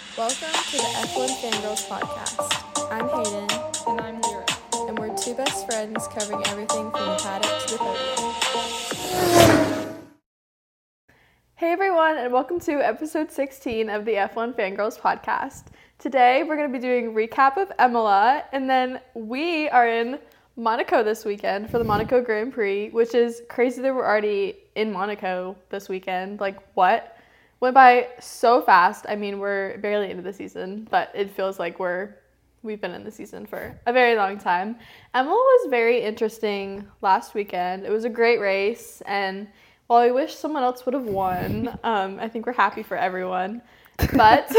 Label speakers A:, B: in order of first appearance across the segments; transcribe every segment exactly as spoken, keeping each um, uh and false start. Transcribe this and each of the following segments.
A: Welcome to the F one Fangirls podcast. I'm Hayden.
B: And I'm Lyra.
A: And we're two best friends covering everything from the paddock to the podium. Hey everyone, and welcome to episode sixteen of the F one Fangirls podcast. Today we're going to be doing a recap of Imola, and then we are in Monaco this weekend for the Monaco Grand Prix, which is crazy that we're already in Monaco this weekend. Like, what? Went by so fast. I mean, we're barely into the season, but it feels like we're we've been in the season for a very long time. Imola was very interesting last weekend. It was a great race, and while I wish someone else would have won, um, I think we're happy for everyone. But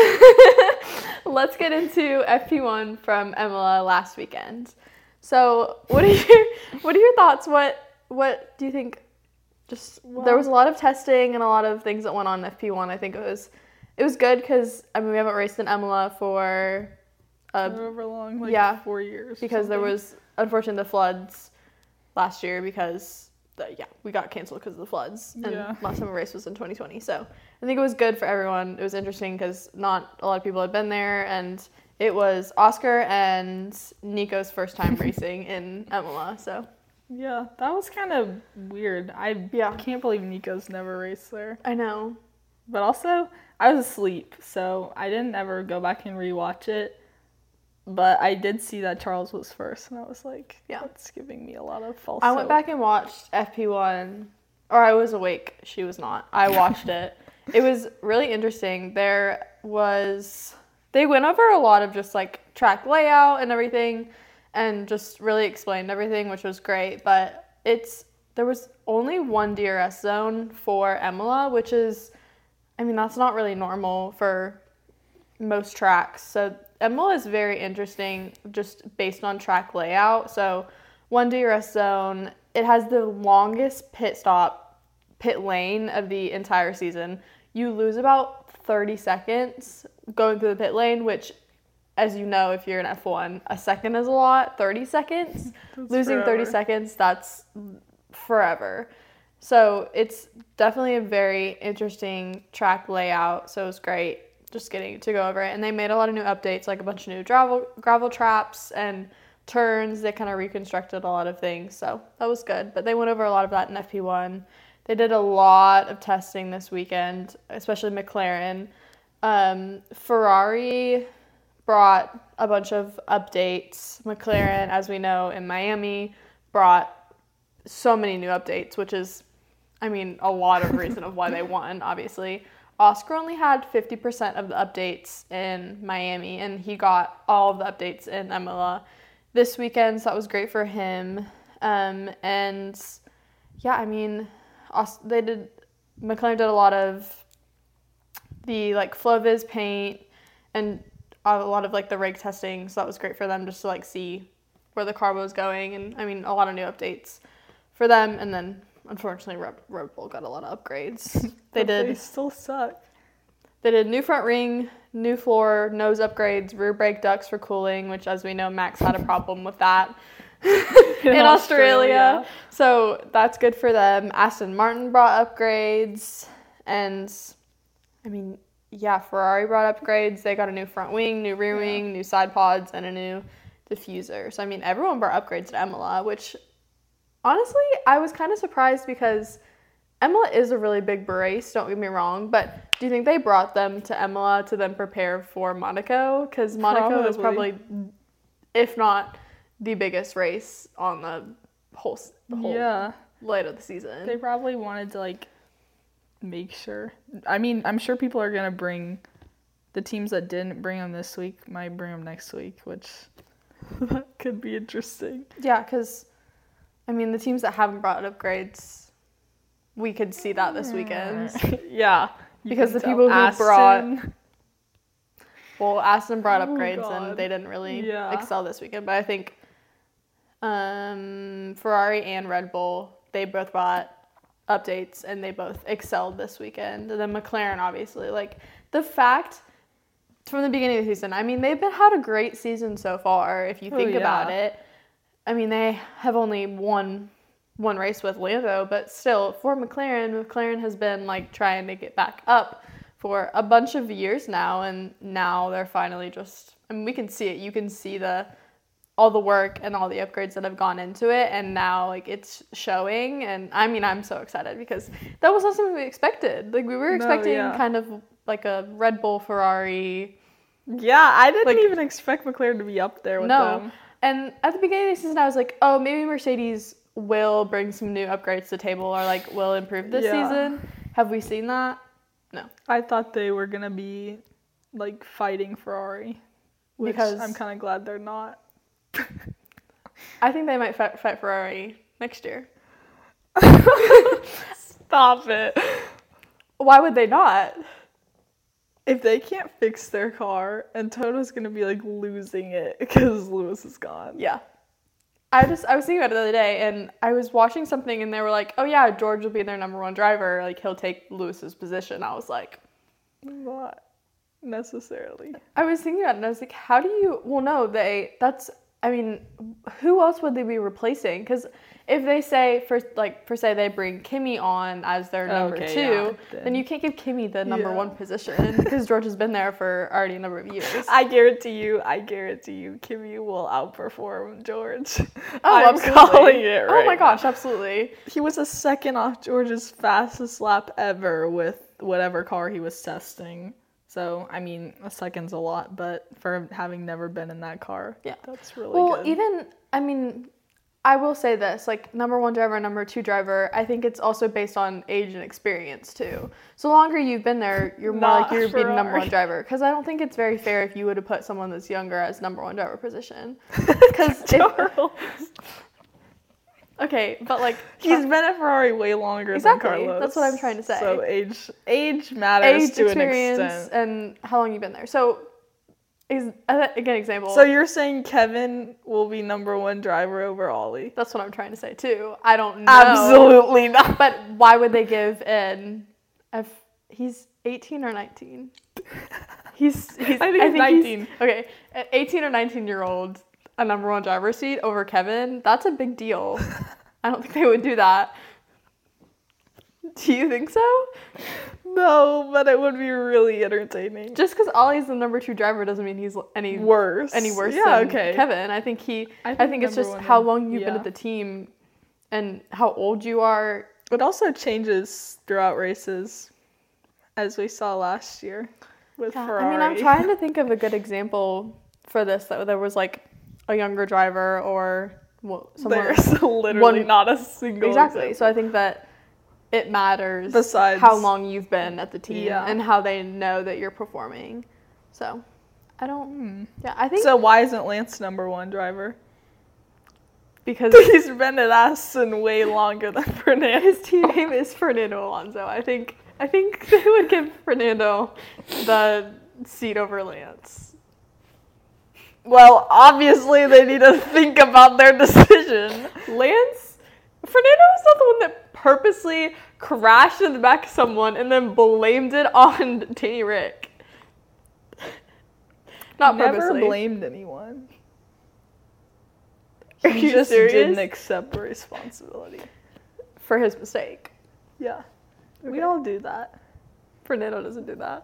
A: let's get into F P one from Imola last weekend. So, what are your what are your thoughts? What what do you think? Just well, there was a lot of testing and a lot of things that went on in F P one. I think it was it was good because I mean we haven't raced in Imola for uh,
B: however long, like
A: yeah,
B: four years.
A: Because there was unfortunately the floods last year because the, yeah we got canceled because of the floods, and
B: yeah.
A: last time a race was in twenty twenty. So I think it was good for everyone. It was interesting because not a lot of people had been there, and it was Oscar and Nico's first time racing in Imola. So.
B: Yeah, that was kind of weird. I
A: yeah.
B: can't believe Nico's never raced there.
A: I know.
B: But also, I was asleep, so I didn't ever go back and rewatch it. But I did see that Charles was first, and I was like, yeah. That's giving me a lot of false
A: I
B: hope.
A: went back and watched F P one, or I was awake. She was not. I watched it. It was really interesting. There was, they went over a lot of just like track layout and everything, and just really explained everything, which was great. But it's there was only one D R S zone for Imola, which is, I mean, that's not really normal for most tracks. So Imola is very interesting just based on track layout. So one D R S zone, it has the longest pit stop, pit lane of the entire season. You lose about thirty seconds going through the pit lane, which, as you know, if you're in F one, a second is a lot. thirty seconds,
B: that's
A: losing
B: forever.
A: thirty seconds, that's forever. So it's definitely a very interesting track layout. So it was great just getting to go over it. And they made a lot of new updates, like a bunch of new gravel, gravel traps and turns. They kind of reconstructed a lot of things. So that was good. But they went over a lot of that in F P one. They did a lot of testing this weekend, especially McLaren. Um, Ferrari brought a bunch of updates. McLaren, as we know, in Miami, brought so many new updates, which is, I mean, a lot of reason of why they won, obviously. Oscar only had fifty percent of the updates in Miami, and he got all of the updates in Imola this weekend, so that was great for him. Um, and, yeah, I mean, they did, McLaren did a lot of the, like, FlowViz paint and a lot of like the rig testing, so that was great for them just to like see where the car was going, and I mean a lot of new updates for them. And then unfortunately Red, Red Bull got a lot of upgrades. They did.
B: They still suck.
A: They did new front ring, new floor, nose upgrades, rear brake ducts for cooling, which as we know Max had a problem with that in, in Australia. Australia. So that's good for them. Aston Martin brought upgrades, and I mean. Yeah, Ferrari brought upgrades. They got a new front wing, new rear wing, yeah. new side pods, and a new diffuser. So, I mean, everyone brought upgrades to Imola, which, honestly, I was kind of surprised because Imola is a really big race, don't get me wrong, but do you think they brought them to Imola to then prepare for Monaco? Because Monaco probably. is probably, if not the biggest race on the whole, the whole
B: yeah.
A: light of the season.
B: They probably wanted to, like, make sure. I mean, I'm sure people are going to bring the teams that didn't bring them this week might bring them next week, which that could be interesting.
A: Yeah, because, I mean, the teams that haven't brought upgrades, we could see that this weekend.
B: yeah.
A: Because the people who Aston. brought... Well, Aston brought upgrades, oh, and they didn't really yeah. excel this weekend. But I think um, Ferrari and Red Bull, they both brought updates, and they both excelled this weekend. And then McLaren, obviously, like the fact from the beginning of the season, I mean, they've been had a great season so far. If you think oh, yeah. about it, I mean, they have only won one race with Lando, but still for McLaren, McLaren has been like trying to get back up for a bunch of years now, and now they're finally just, I mean, we can see it. You can see the all the work and all the upgrades that have gone into it, and now like it's showing. And I mean, I'm so excited because that was not something we expected. Like we were expecting
B: no, yeah.
A: kind of like a Red Bull, Ferrari.
B: Yeah, I didn't
A: Like,
B: even expect McLaren to be up there with
A: no.
B: them.
A: And at the beginning of the season, I was like, oh, maybe Mercedes will bring some new upgrades to the table, or like will improve this
B: Yeah.
A: season. Have we seen that? No.
B: I thought they were gonna be like fighting Ferrari, which
A: Because-
B: I'm kind of glad they're not.
A: I think they might fight, fight Ferrari next year.
B: Stop it.
A: Why would they not?
B: If they can't fix their car, and Toto's gonna be like losing it because Lewis is gone.
A: Yeah. I just I was thinking about it the other day, and I was watching something, and they were like, "Oh yeah, George will be their number one driver. Like he'll take Lewis's position." I was like,
B: Not necessarily.
A: I was thinking about it, and I was like, "How do you?" Well, no, they. That's. I mean, who else would they be replacing? Because if they say for like for say they bring Kimi on as their number
B: Okay,
A: two,
B: yeah,
A: then.
B: then-
A: you can't give Kimi the number
B: Yeah.
A: one position because George has been there for already a number of years.
B: I guarantee you, I guarantee you, Kimi will outperform George.
A: Oh,
B: I'm
A: absolutely.
B: calling it right
A: Oh my
B: now.
A: gosh, absolutely.
B: He was a second off George's fastest lap ever with whatever car he was testing. So, I mean, a second's a lot, but for having never been in that car,
A: Yeah.
B: that's really
A: Well,
B: good.
A: even, I mean, I will say this, like, number one driver, number two driver, I think it's also based on age and experience, too. So the longer you've been there, you're more
B: Not
A: like you're being number
B: Ferrari.
A: one driver. Because I don't think it's very fair if you would have put someone that's younger as number one driver position. Because
B: Charles.
A: okay, but, like,
B: He's been at Ferrari way longer
A: Exactly,
B: than Carlos.
A: that's what I'm trying to say.
B: So age age matters
A: age,
B: to an
A: experience,
B: extent.
A: and how long you've been there. So, is, uh, again, example.
B: So you're saying Kevin will be number one driver over Ollie?
A: That's what I'm trying to say, too. I don't know.
B: Absolutely not.
A: But why would they give in if he's eighteen or nineteen? He's he's
B: I think he's nineteen.
A: Okay, an eighteen or nineteen year old a number one driver seat over Kevin, that's a big deal. I don't think they would do that. Do you think so?
B: No, but it would be really entertaining.
A: Just because Ollie's the number two driver doesn't mean he's any
B: Worse.
A: any worse
B: Yeah,
A: than
B: okay.
A: Kevin. I think he
B: I
A: I
B: think
A: think, it's
B: number
A: just
B: one
A: how
B: would-
A: long you've been
B: yeah.
A: at the team and how old you are.
B: It also changes throughout races, as we saw last year with
A: Yeah,
B: Ferrari.
A: I mean, I'm trying to think of a good example for this that there was like a younger driver or well, someone
B: There's literally
A: one-
B: not a single
A: exactly.
B: example.
A: So I think that it matters
B: Besides-
A: how long you've been at the team
B: Yeah.
A: and how they know that you're performing. So I don't. Yeah, I think
B: So why isn't Lance number one driver?
A: because
B: He's been at Aston way longer than Fernando.
A: his team name is Fernando Alonso. I think I think they would give Fernando the seat over Lance.
B: Well, obviously they need to think about their decision.
A: Lance, Fernando is not the one that purposely crashed in the back of someone and then blamed it on Danny Rick. Not
B: Never
A: purposely.
B: blamed anyone.
A: Are
B: He
A: you
B: just
A: serious?
B: didn't accept responsibility.
A: For his mistake.
B: Yeah. We
A: Okay.
B: all do that.
A: Fernando doesn't do that.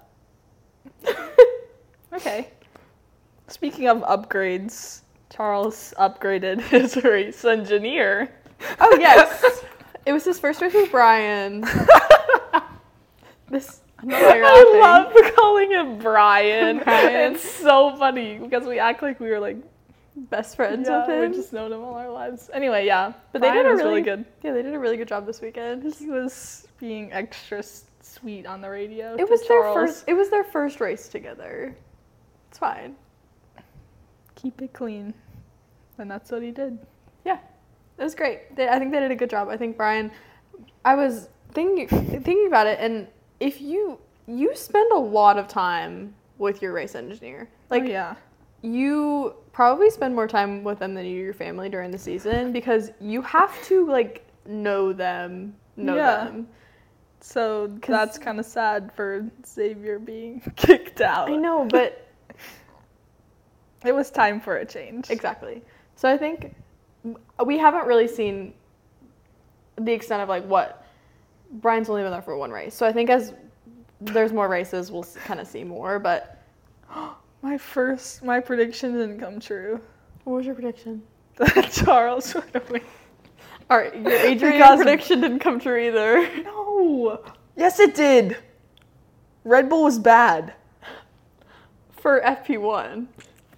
B: Okay. Speaking of upgrades, Charles upgraded his race engineer.
A: Oh yes, it was his first race with Brian. This. I'm not laughing.
B: I love calling him Brian.
A: Brian.
B: It's so funny because we act like we were like
A: Best friends
B: yeah,
A: with him.
B: we've just known him all our lives. Anyway, yeah,
A: But they
B: Brian
A: did a
B: was
A: really,
B: really good.
A: Yeah, they did a really good job this weekend.
B: He was being extra s- sweet on the radio.
A: It
B: to
A: was their
B: Charles.
A: first. It was their first race together. It's fine.
B: Keep it clean, and that's what he did.
A: Yeah, it was great. They, I think they did a good job. I think Brian. I was thinking thinking about it, and if you you spend a lot of time with your race engineer, like
B: oh, yeah.
A: you probably spend more time with them than you do your family during the season because you have to like know them, know
B: Yeah.
A: them.
B: So that's kind of sad for Xavier being kicked out.
A: I know, but
B: It was time for a change.
A: exactly. So I think we haven't really seen the extent of like what Brian's only been there for one race. So I think as there's more races, we'll kind of see more. But
B: My first, my prediction didn't come true.
A: what was your prediction?
B: That Charles would win.
A: All right, your Adrian
B: Because-
A: prediction didn't come true either.
B: No. Yes, it did. Red Bull was bad.
A: For F P one.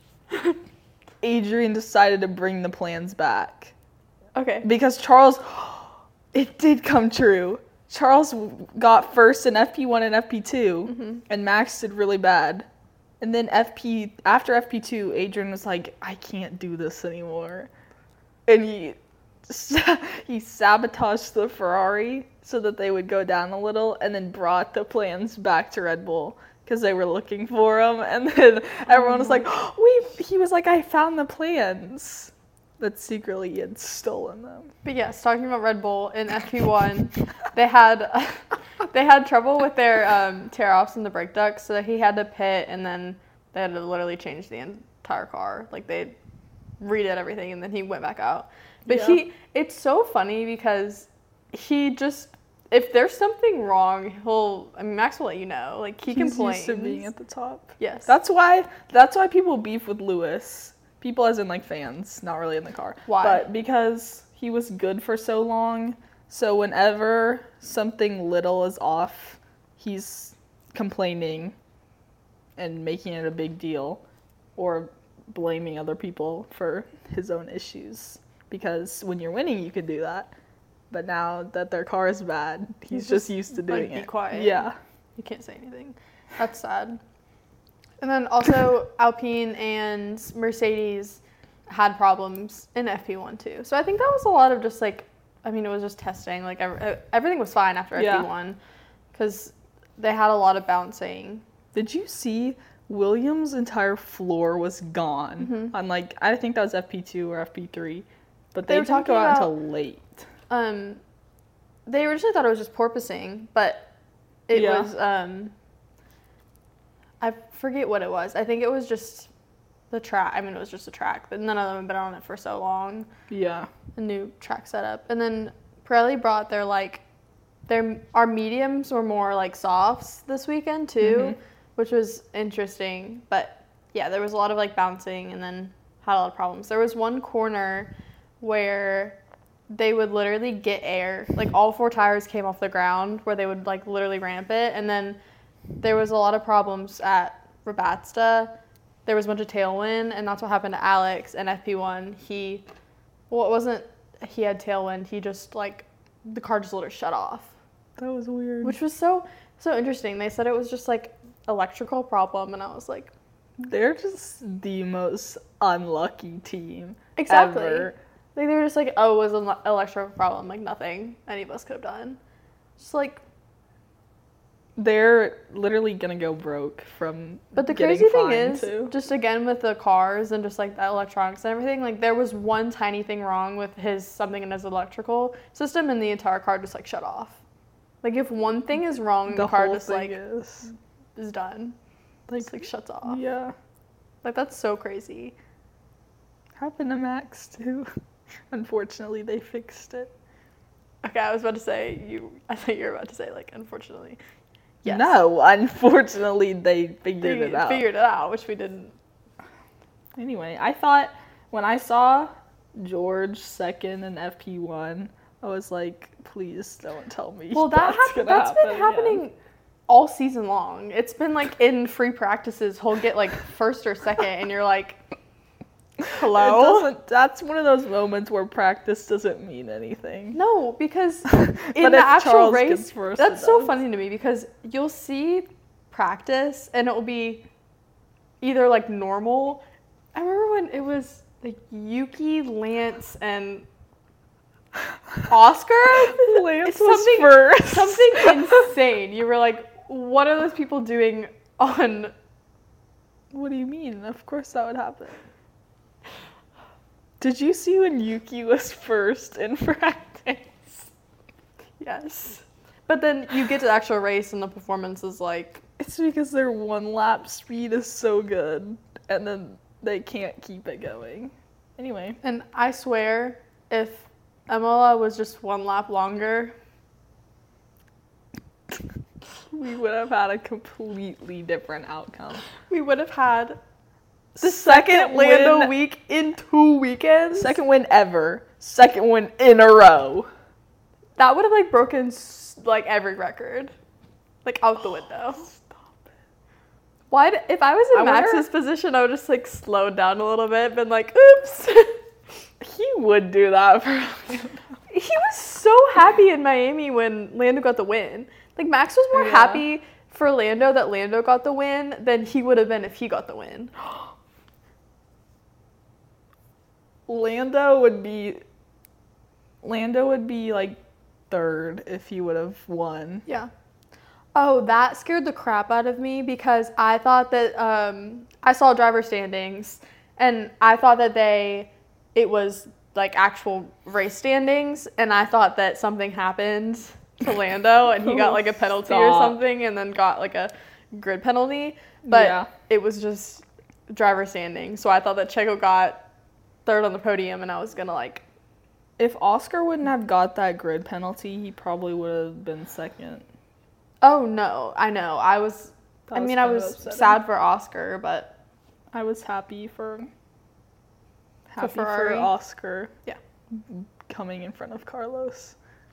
B: Adrian decided to bring the plans back.
A: Okay.
B: Because Charles, it did come true. Charles got first in F P one and F P two,
A: Mhm.
B: and Max did really bad. And then F P after F P two, Adrian was like, I can't do this anymore. And he he sabotaged the Ferrari so that they would go down a little, and then brought the plans back to Red Bull because they were looking for them. And then everyone was like, oh, we he was like, I found the plans. But secretly he had stolen them.
A: But yes, talking about Red Bull in F P one, they had they had trouble with their um, tear-offs in the brake ducts, so he had to pit, and then they had to literally change the entire car. Like, they redid everything, and then he went back out. But
B: Yeah.
A: he, it's so funny because he just, if there's something wrong, he'll, I mean, Max will let you know. Like, he
B: He's
A: complains.
B: used to being at the top.
A: Yes.
B: That's why that's why people beef with Lewis. People as in like fans, not really in the car.
A: Why?
B: But because he was good for so long, so whenever something little is off, he's complaining and making it a big deal or blaming other people for his own issues. Because when you're winning, you could do that. But now that their car is bad, he's,
A: He's
B: just,
A: just,
B: used to
A: like,
B: doing
A: be
B: it.
A: quiet.
B: Yeah.
A: You can't say anything. That's sad. And then also Alpine and Mercedes had problems in F P one too. So I think that was a lot of just like, I mean, it was just testing. Like every, everything was fine after
B: Yeah.
A: F P one because they had a lot of bouncing.
B: Did you see Williams' entire floor was gone?
A: Mhm.
B: On like, I think that was F P two or F P three, but
A: They
B: they,
A: were
B: didn't
A: talking
B: go out
A: about-
B: until late.
A: Um, they originally thought it was just porpoising, but it
B: Yeah.
A: was um, I forget what it was. I think it was just the track. I mean, it was just a track, but none of them have been on it for so long.
B: Yeah.
A: A new track setup. And then Pirelli brought their like their our mediums were more like softs this weekend too,
B: Mhm.
A: which was interesting. But yeah, there was a lot of like bouncing and then had a lot of problems. There was one corner where they would literally get air. Like all four tires came off the ground where they would like literally ramp it, and then there was a lot of problems at Rabatsta. There was a bunch of tailwind, and that's what happened to Alex in F P one. He, well, it wasn't he had tailwind. He just like the car just literally shut off,
B: That was weird.
A: which was so so interesting. They said it was just like electrical problem, and I was like,
B: They're just the most unlucky team
A: exactly.
B: ever.
A: Like they were just like, oh, it was an electrical problem, like nothing any of us could have done. Just like,
B: They're literally gonna go broke from.
A: but the
B: getting
A: crazy thing
B: fined,
A: is,
B: too.
A: just again with the cars and just like the electronics and everything, like there was one tiny thing wrong with his something in his electrical system, and the entire car just like shut off. Like if one thing is wrong, the,
B: the
A: car
B: whole
A: just
B: thing
A: like
B: is
A: is done.
B: like,
A: Just like shuts off.
B: yeah,
A: Like that's so crazy.
B: happened to Max too. Unfortunately, they fixed it.
A: Okay, I was about to say you. I thought you were about to say like unfortunately. Yes.
B: No, unfortunately, they figured
A: They
B: it out.
A: figured it out, which we didn't.
B: Anyway, I thought when I saw George second in F P one, I was like, please don't tell me.
A: Well, that
B: that's
A: hap-
B: gonna
A: that's
B: happen
A: been
B: again.
A: happening all season long. It's been like in free practices, he'll get like first or second, and you're like,
B: It
A: hello?
B: doesn't, that's one of those moments where practice doesn't mean anything.
A: No, because
B: But
A: in the
B: if
A: actual
B: Charles
A: race,
B: gets first,
A: that's
B: it
A: so
B: does.
A: funny to me because you'll see practice and it will be either like normal. I remember when it was like Yuki, Lance, and Oscar.
B: Lance
A: It's
B: was
A: something-
B: first.
A: Something insane. You were like, what are those people doing on?
B: What do you mean? Of course that would happen. Did you see when Yuki was first in practice?
A: Yes. But then you get to the actual race and the performance is like,
B: It's because their one lap speed is so good, and then they can't keep it going. Anyway,
A: and I swear, if Imola was just one lap longer,
B: we would have had a completely different outcome.
A: We would have had the second, second Lando win, week in two weekends.
B: Second win ever. Second win in a row.
A: That would have like broken like every record, like out the window. Stop it. Why? D- if I was in I Max's wonder... position, I would just like slowed down a little bit, been like, "Oops."
B: He would do that for Lando.
A: He was so happy in Miami when Lando got the win. Like Max was more yeah. happy for Lando that Lando got the win than he would have been if he got the win.
B: Lando would be Lando would be like third if he would have won.
A: Yeah. Oh, that scared the crap out of me because I thought that um, I saw driver standings and I thought that they it was like actual race standings and I thought that something happened to Lando and he got like a penalty Stop. or something and then got like a grid penalty. But yeah. it was just driver standings. So I thought that Checo got third on the podium and I was gonna like
B: if Oscar wouldn't have got that grid penalty, he probably would have been second.
A: Oh no, I know. I was, that I was mean I was upsetting. sad for Oscar, but
B: I was happy for happy for, for Oscar.
A: Yeah.
B: Coming in front of Carlos.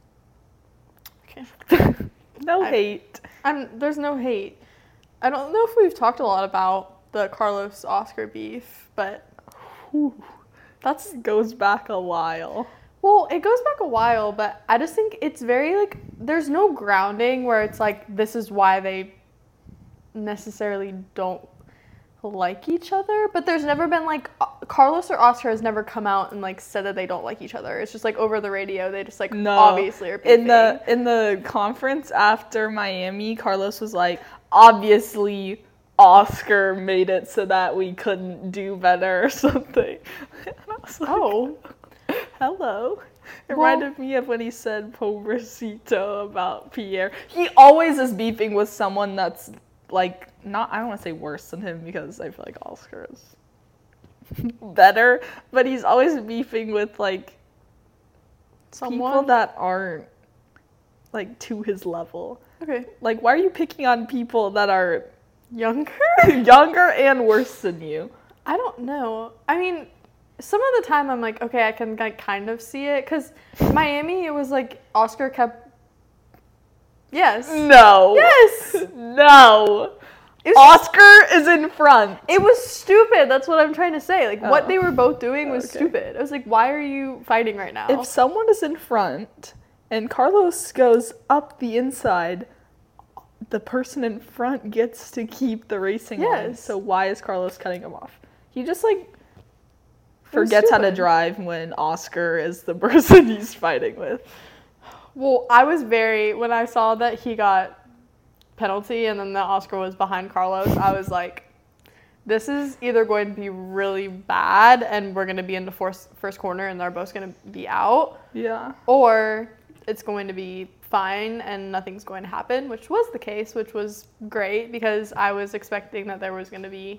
A: Okay.
B: No
A: I,
B: hate.
A: I'm there's no hate. I don't know if we've talked a lot about the Carlos Oscar beef, but
B: whew, that's goes back a while.
A: Well, it goes back a while, but I just think it's very, like, there's no grounding where it's, like, this is why they necessarily don't like each other. But there's never been, like, Carlos or Oscar has never come out and, like, said that they don't like each other. It's just, like, over the radio, they just, like, no. obviously are beefing.
B: In the, in the conference after Miami, Carlos was like, obviously Oscar made it so that we couldn't do better or something. And I was like,
A: oh.
B: Hello. It well, reminded me of when he said pobrecito about Pierre. He always is beefing with someone that's like not I don't want to say worse than him because I feel like Oscar is better, but he's always beefing with like someone people that aren't like to his level.
A: Okay.
B: Like why are you picking on people that are
A: younger?
B: younger and worse than you?
A: I don't know. I mean, some of the time I'm like, okay, I can like, kind of see it. Because Miami, it was like Oscar kept... Yes.
B: No.
A: Yes.
B: No. Was... Oscar is in front.
A: It was stupid. That's what I'm trying to say. Like, oh. what they were both doing was
B: okay.
A: stupid. I was like, why are you fighting right now?
B: If someone is in front and Carlos goes up the inside, the person in front gets to keep the racing
A: yes.
B: on. So why is Carlos cutting him off? He just, like... forgets how to drive when Oscar is the person he's fighting with.
A: Well, I was very, when I saw that he got penalty and then the Oscar was behind Carlos, I was like, this is either going to be really bad and we're going to be in the first, first corner and they're both going to be out.
B: Yeah.
A: Or it's going to be fine and nothing's going to happen, which was the case, which was great because I was expecting that there was going to be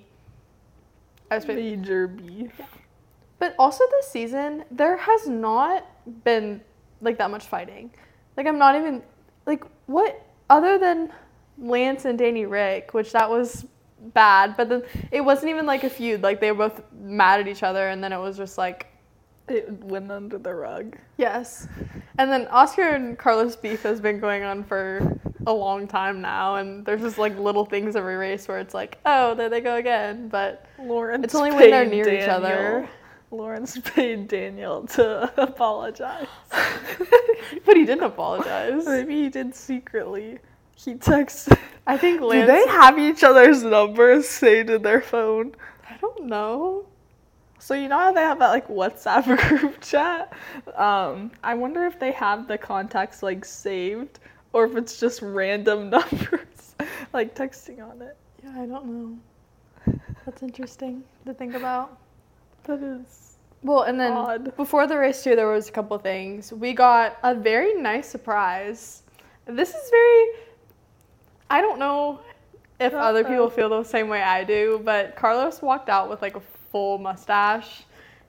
A: I was
B: major beef.
A: Yeah. But also this season, there has not been, like, that much fighting. Like, I'm not even, like, what, other than Lance and Danny Rick, which that was bad, but then it wasn't even, like, a feud. Like, they were both mad at each other, and then it was just, like...
B: it went under the rug.
A: Yes. And then Oscar and Carlos beef has been going on for a long time now, and there's just, like, little things every race where it's like, oh, there they go again, but
B: Lawrence
A: it's only when they're near
B: Daniel.
A: each other.
B: Lawrence paid Daniel to apologize.
A: But he didn't apologize.
B: Maybe he did secretly. He texted.
A: I think Lance...
B: do they have each other's numbers saved in their phone?
A: I don't know.
B: So you know how they have that like WhatsApp group chat? Um, I wonder if they have the contacts like saved or if it's just random numbers like texting on it.
A: Yeah, I don't know. That's interesting to think about.
B: That is
A: well, and then
B: odd. Before
A: the race too, there was a couple things. We got a very nice surprise. This is very, I don't know if Uh-oh. other people feel the same way I do, but Carlos walked out with like a full mustache.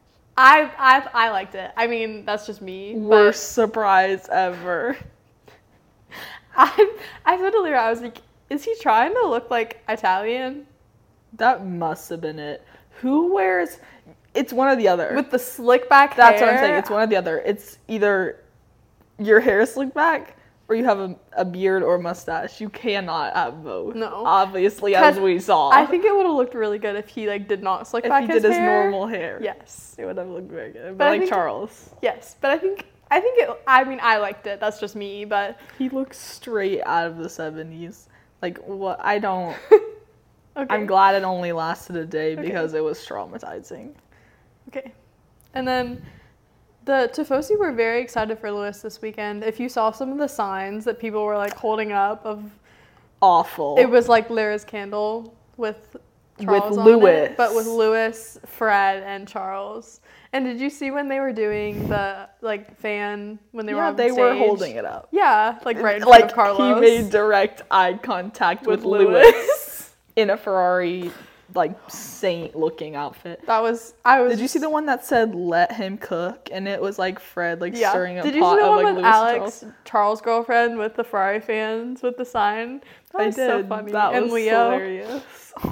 A: I I I liked it. I mean, that's just me.
B: Worst surprise ever.
A: I I said to Lyra, I was like, Is he trying to look like Italian?
B: That must have been it. Who wears... It's one or the other.
A: With the slick back
B: That's
A: hair?
B: what I'm saying. It's one or the other. It's either your hair is slicked back or you have a, a beard or mustache. You cannot have both.
A: No.
B: Obviously, as we saw.
A: I think it would have looked really good if he like did not slick
B: if
A: back
B: he
A: his
B: did
A: hair.
B: his normal hair.
A: Yes.
B: It would have looked very good. But,
A: But I
B: like
A: think-
B: Charles.
A: Yes, but I think I think it. I mean, I liked it. That's just me, but
B: He looks straight out of the seventies. Like, what? I don't...
A: okay.
B: I'm glad it only lasted a day
A: Okay.
B: because it was traumatizing.
A: Okay. And then the Tifosi were very excited for Lewis this weekend. If you saw some of the signs that people were like holding up of,
B: Awful.
A: it was like Lyra's candle with Charles
B: With
A: on
B: Lewis.
A: it, but with Lewis, Fred, and Charles. And did you see when they were doing the like fan when they were
B: yeah,
A: on
B: they
A: stage?
B: were holding it up.
A: Yeah, like right in front
B: Like,
A: of Carlos.
B: he made direct eye contact with,
A: with
B: Lewis.
A: Lewis.
B: in a Ferrari, like, saint-looking outfit.
A: That was I was.
B: Did you see the one that said "Let him cook" and it was like Fred like
A: Yeah.
B: stirring a
A: Did you
B: pot
A: see the
B: of
A: one
B: like
A: with
B: Louis
A: Alex,
B: Charles?
A: Charles' girlfriend, with the Ferrari fans with the sign? That
B: I
A: was
B: did.
A: so funny.
B: That
A: and
B: was
A: Leo.
B: hilarious.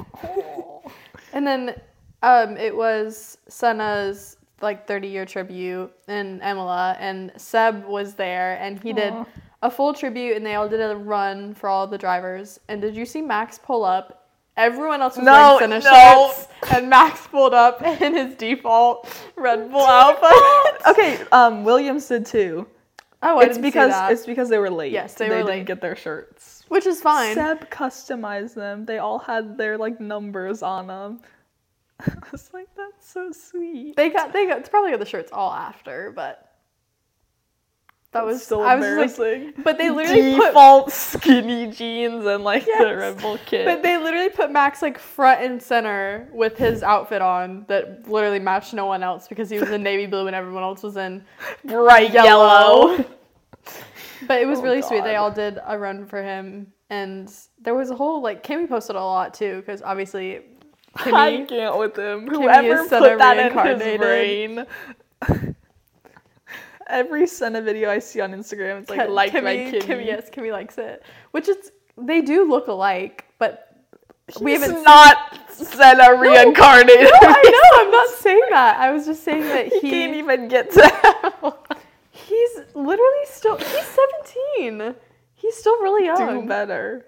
A: And then um, it was Senna's like thirty year tribute in Imola, and Seb was there, and he did
B: Aw.
A: a full tribute, and they all did a run for all the drivers. And did you see Max pull up? Everyone else was
B: No,
A: wearing Senna
B: no.
A: shirts, and Max pulled up in his default Red Bull outfit.
B: Okay, um, Williams did too.
A: Oh, I
B: it's
A: didn't
B: because
A: see that.
B: it's because they were late.
A: Yes, they
B: they
A: were
B: didn't
A: late.
B: get their shirts.
A: Which is fine.
B: Seb customized them. They all had their like numbers on them. I was like, that's so sweet.
A: They got they got probably got the shirts all after, but that
B: That's
A: was
B: so
A: I was just like,
B: embarrassing.
A: but they literally put
B: Default skinny jeans and like the
A: Yes.
B: Red Bull kit.
A: but they literally put Max like front and center with his outfit on that literally matched no one else because he was in navy blue and everyone else was in
B: bright
A: yellow.
B: yellow.
A: But it was
B: Oh,
A: really sweet. They
B: God.
A: all did a run for him, and there was a whole like Kimmy posted a lot too because obviously
B: I
A: Kimmy.
B: can't with him.
A: Kimmy
B: Whoever
A: is Senna
B: put that in his
A: reincarnated.
B: brain. Every Senna video I see on Instagram, it's like
A: Ki-
B: liked
A: Kimmy,
B: by Kimmy.
A: Kimmy, yes, Kimmy likes it. Which is they do look alike, but we
B: He's
A: haven't
B: not Senna reincarnated.
A: No, I know. I'm not saying that. I was just saying that
B: He
A: he
B: can't even get to hell.
A: he's literally still he's seventeen. He's still really
B: Do
A: young.
B: better.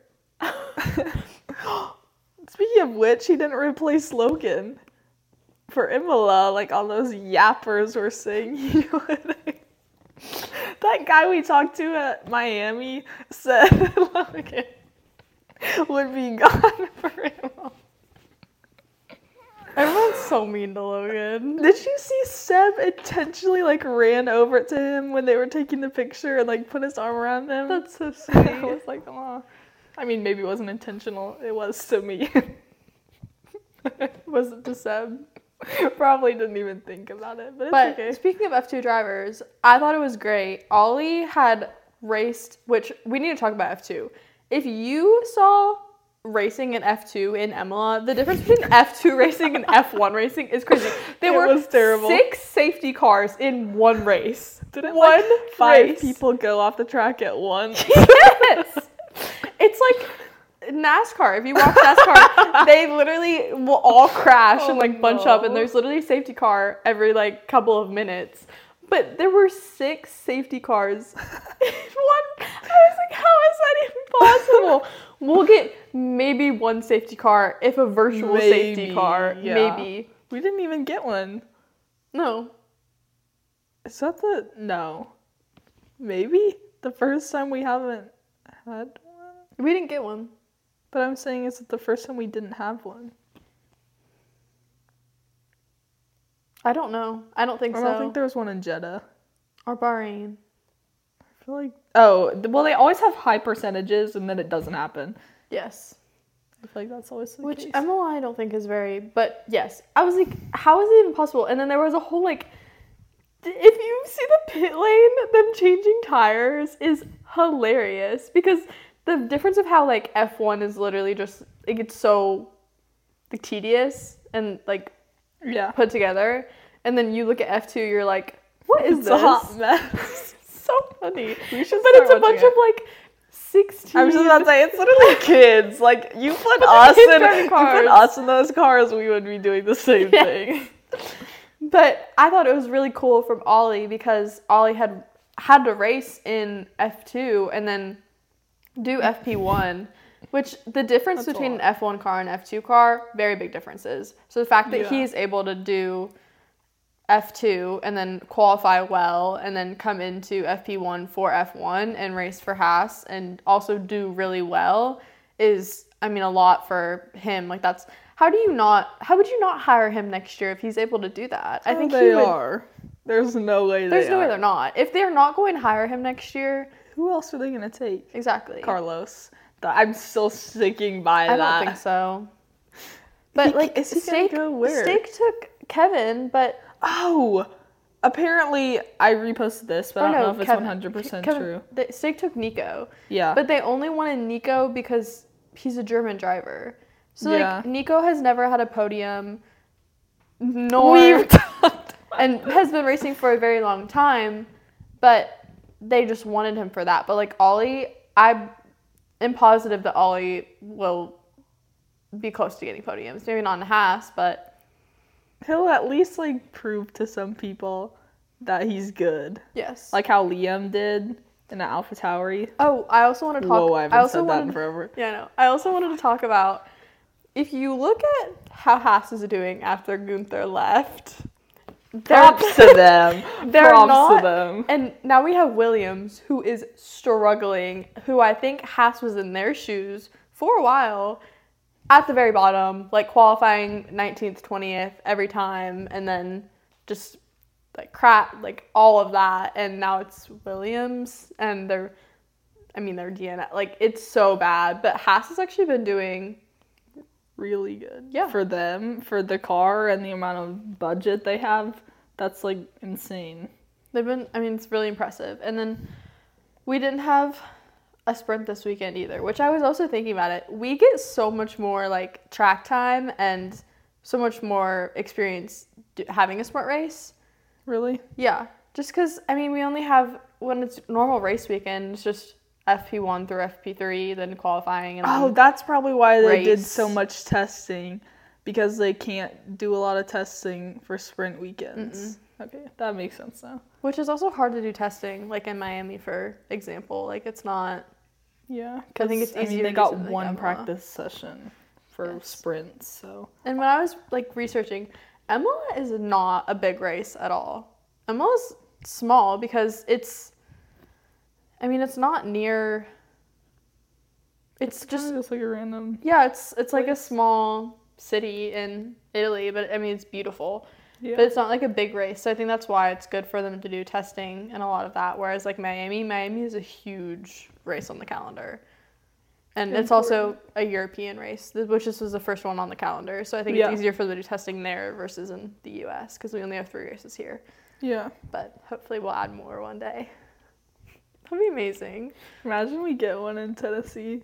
B: Speaking of which, he didn't replace Logan for Imola like all those yappers were saying he would. That guy we talked to at Miami said Logan would be gone for Imola.
A: Everyone's so mean to Logan.
B: Did you see Seb intentionally like ran over to him when they were taking the picture and like put his arm around him?
A: That's so
B: I
A: sweet.
B: was like, oh. I mean, maybe it wasn't intentional. It was to me.
A: Was it to Seb?
B: Probably didn't even think about it, but it's
A: But
B: okay.
A: speaking of F two drivers, I thought it was great. Ollie had raced, which we need to talk about F two. If you saw racing in F two in Imola, the difference between F two racing and F one racing is crazy. There
B: It
A: were
B: was terrible.
A: six safety cars in one race.
B: Didn't
A: one
B: like five
A: race.
B: people go off the track at once?
A: Yes! It's like NASCAR. If you watch NASCAR, they literally will all crash and
B: Oh,
A: like bunch up, and
B: no.
A: there's literally a safety car every like couple of minutes. But there were six safety cars in one. I was like, how is that even possible? We'll get maybe one safety car if a virtual safety
B: Maybe,
A: car.
B: yeah.
A: Maybe.
B: We didn't even get one.
A: No.
B: Is that the no? Maybe the first time we haven't had one.
A: We didn't get one.
B: But I'm saying, is it the first time we didn't have one?
A: I don't know. I don't think
B: I
A: so.
B: don't think there was one in Jeddah.
A: Or Bahrain.
B: I feel like oh, th- well, they always have high percentages, and then it doesn't happen.
A: Yes.
B: I feel like that's always the
A: Which
B: case.
A: M L I I don't think is very, but yes. I was like, how is it even possible? And then there was a whole like, d- if you see the pit lane, them changing tires is hilarious because the difference of how like F one is literally just, it gets so like, tedious and like
B: yeah,
A: put together. And then you look at F two, you're like, what is
B: it's
A: this?
B: a hot mess.
A: so funny.
B: We should
A: But
B: start
A: it's a
B: watching
A: bunch
B: it.
A: of like sixteen.
B: I was just about to say, it's literally kids. Like, you put
A: But
B: us
A: kids
B: in,
A: driving
B: you put
A: cars.
B: us in those cars, we would be doing the same
A: Yeah.
B: thing.
A: But I thought it was really cool from Ollie because Ollie had had to race in F two and then do F P one, which the difference
B: That's a
A: between an
B: lot.
A: F one car and F two car, very big differences. So the fact that
B: Yeah.
A: he's able to do F two and then qualify well and then come into F P one for F one and race for Haas and also do really well is, I mean, a lot for him. Like, that's, how do you not, how would you not hire him next year if he's able to do that? I
B: Oh,
A: think
B: they
A: he would.
B: are. There's no way
A: There's
B: they
A: no
B: are.
A: way they're not. If they're not going to hire him next year,
B: Who else are they going to take?
A: exactly.
B: Carlos. Th- I'm still sticking by
A: I
B: that.
A: don't think so. But
B: He-
A: like,
B: is he gonna
A: Stake,
B: go where?
A: Stake took Kevin, but
B: Oh, apparently I reposted this, but
A: or
B: I don't
A: no,
B: know if it's
A: Kevin-
B: one hundred percent
A: Kevin-
B: true.
A: the- Stake took Nico,
B: Yeah.
A: but they only wanted Nico because he's a German driver. So
B: Yeah.
A: like, Nico has never had a podium, nor
B: We've talked
A: and has been racing for a very long time, but they just wanted him for that. But like Ollie, I am positive that Ollie will be close to getting podiums. Maybe not in Haas, but
B: He'll at least like prove to some people that he's good,
A: yes.
B: like how Liam did in the AlphaTauri.
A: oh, I also want to talk.
B: Whoa, I haven't
A: also
B: said that in
A: wanted,
B: forever.
A: yeah, I know. I also wanted to talk about if you look at how Haas is doing after Gunther left. they're-
B: Props to them.
A: They're
B: Props
A: not,
B: to them.
A: and now we have Williams, who is struggling, who I think Haas was in their shoes for a while, at the very bottom, like qualifying nineteenth, twentieth every time, and then just like crap, like all of that, and now it's Williams, and they're, I mean, they're D N F, like it's so bad, but Haas has actually been doing
B: Really good.
A: Yeah.
B: For them, for the car and the amount of budget they have, that's like insane.
A: They've been, I mean, it's really impressive. And then we didn't have a sprint this weekend either, which I was also thinking about it. We get so much more like track time and so much more experience do- having a sprint race.
B: Really?
A: Yeah, just because, I mean, we only have, when it's normal race weekend, it's just F P one through F P three, then qualifying. And
B: Oh,
A: then,
B: that's probably why they did
A: race.
B: so much testing, because they can't do a lot of testing for sprint weekends. Okay, that makes sense now.
A: which is also hard to do testing, like in Miami, for example. Like, it's not,
B: Yeah,
A: I think it's
B: I
A: easier
B: mean,
A: to
B: they
A: do
B: got
A: something like
B: one
A: Imola.
B: practice session for
A: Yes.
B: sprints, so
A: and when I was like researching, Imola is not a big race at all. Imola's small because it's, I mean, it's not near, it's
B: just
A: just,
B: just like a random.
A: yeah, it's it's like a
B: place.
A: small city in Italy, but I mean, it's beautiful.
B: Yeah.
A: But it's not like a big race, so I think that's why it's good for them to do testing and a lot of that. Whereas like Miami, Miami is a huge race on the calendar, and it's also a European race, th- which this was the first one on the calendar. So I think
B: Yeah.
A: it's easier for them to do testing there versus in the U S because we only have three races here.
B: Yeah.
A: But hopefully we'll add more one day. That'd be amazing.
B: Imagine we get one in Tennessee.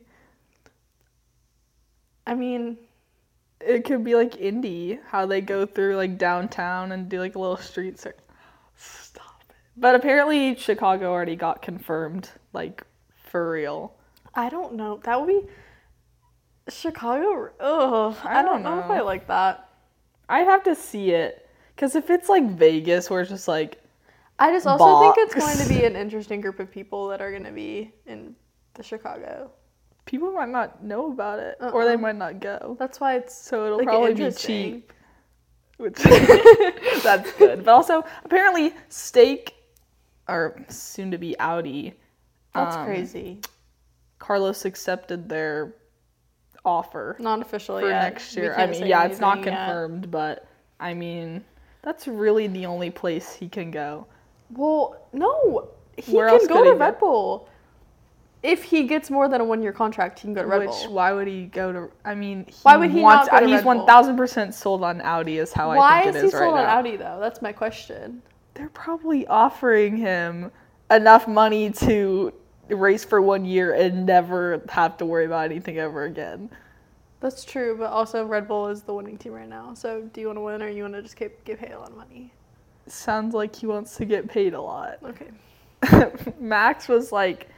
A: I mean,
B: It could be like Indy, how they go through like downtown and do like a little street circuit. Stop it. But apparently Chicago already got confirmed, like for real.
A: I don't know. That would be Chicago. Ugh,
B: I
A: I don't
B: don't
A: know if
B: know.
A: I like that.
B: I'd have to see it. Because if it's like Vegas, where it's just like,
A: I just also think it's
B: Box.
A: going to be an interesting group of people that are going to be in the Chicago.
B: people might not know about it, or they
A: Uh-uh.
B: might not go.
A: That's why it's
B: So it'll
A: like
B: probably be
A: interesting.
B: cheap. Which that's good. But also, apparently, Stake, or soon to be Audi,
A: That's
B: um,
A: crazy.
B: Carlos accepted their offer
A: Not official
B: for
A: yet.
B: next
A: We
B: year. I
A: can't
B: mean,
A: say
B: yeah, it's not
A: anything yet.
B: confirmed, but I mean, that's really the only place he can go.
A: Well, no, he
B: Where
A: can
B: else
A: go
B: could
A: to
B: he go?
A: Red Bull. If he gets more than a one-year contract, he can go to Red
B: Which,
A: Bull.
B: why would he go to? I mean, he
A: Why would he
B: wants,
A: not go to
B: He's
A: Red Bull?
B: one thousand percent sold on Audi, is how
A: Why
B: I think
A: is
B: it
A: he
B: is right
A: sold on
B: now.
A: Audi though? That's my question.
B: They're probably offering him enough money to race for one year and never have to worry about anything ever again.
A: That's true, but also Red Bull is the winning team right now. So do you want to win or you want to just keep, give Hale on money?
B: Sounds like he wants to get paid a lot.
A: Okay.
B: Max was like,